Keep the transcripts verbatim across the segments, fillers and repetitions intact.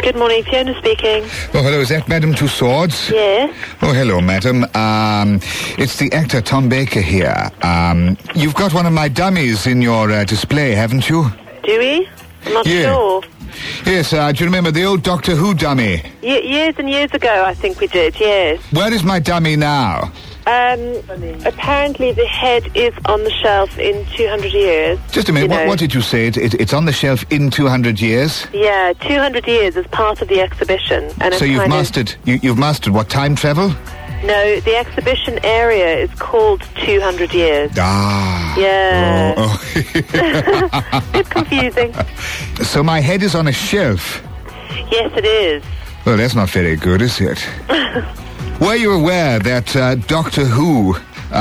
Good morning, Fiona speaking. Oh, hello, is that Madame Two Swords? Yes. Oh, hello, madam. Um, it's the actor Tom Baker here. Um, you've got one of my dummies in your uh, display, haven't you? Do we? I'm not Yeah. sure. Yes, uh, do you remember the old Doctor Who dummy? Ye- years and years ago, I think we did, yes. Where is my dummy now? Um, apparently the head is on the shelf in two hundred years. Just a minute, You what, know. what did you say? It, it, it's on the shelf in two hundred years? Yeah, two hundred years as part of the exhibition. And So it's you've kind of- mastered, you, you've mastered what, time travel? No, the exhibition area is called two hundred years. Ah. Yeah. Oh, It's confusing. oh. So my head is on a shelf. Yes, it is. Well, that's not very good, is it? Were you aware that uh, Doctor Who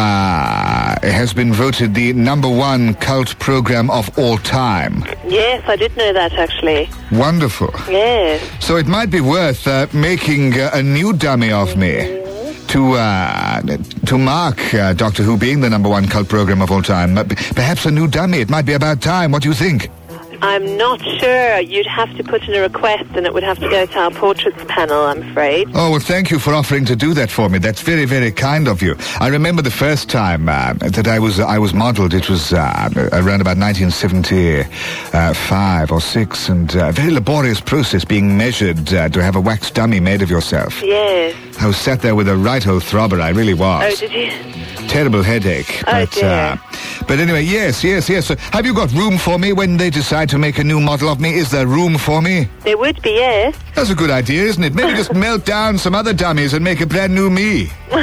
uh, has been voted the number one cult program of all time? Yes, I did know that, actually. Wonderful. Yes. So it might be worth uh, making uh, a new dummy of me to uh, to mark uh, Doctor Who being the number one cult program of all time. Uh, p- perhaps a new dummy. It might be about time. What do you think? I'm not sure. You'd have to put in a request and it would have to go to our portraits panel, I'm afraid. Oh, well, thank you for offering to do that for me. That's very, very kind of you. I remember the first time uh, that I was I was modelled. It was uh, around about nineteen seventy-five or six, and a uh, very laborious process being measured uh, to have a wax dummy made of yourself. Yes. I was sat there with a right old throbber. I really was. Oh, did you? Terrible headache. Oh, but, dear. Uh, but anyway, yes, yes, yes. So have you got room for me when they decide to make a new model of me? Is there room for me? There would be, yes. That's a good idea, isn't it? Maybe just melt down some other dummies and make a brand new me.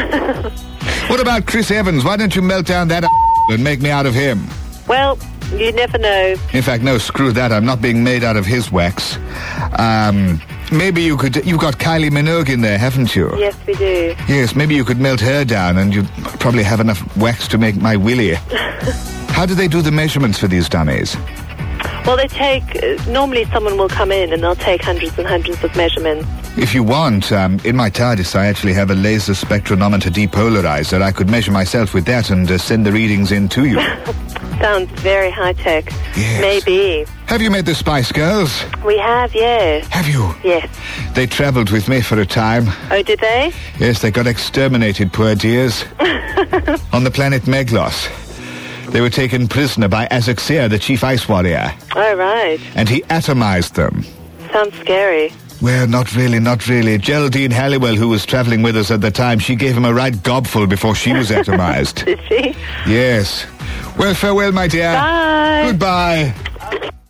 What about Chris Evans? Why don't you melt down that and make me out of him? Well, you never know. In fact, no, screw that. I'm not being made out of his wax. Um, maybe you could... You've got Kylie Minogue in there, haven't you? Yes, we do. Yes, maybe you could melt her down and you'd probably have enough wax to make my willy. How do they do the measurements for these dummies? Well, they take... Uh, normally someone will come in and they'll take hundreds and hundreds of measurements. If you want, um, in my TARDIS I actually have a laser spectrometer depolarizer. I could measure myself with that and uh, send the readings in to you. Sounds very high-tech. Yes. Maybe. Have you met the Spice Girls? We have, yes. Have you? Yes. They travelled with me for a time. Oh, did they? Yes, they got exterminated, poor dears. On the planet Meglos. They were taken prisoner by Azaxia, the chief ice warrior. Oh, right. And he atomized them. Sounds scary. Well, not really, not really. Geraldine Halliwell, who was travelling with us at the time, she gave him a right gobful before she was atomized. Did she? Yes. Well, farewell, my dear. Bye. Goodbye.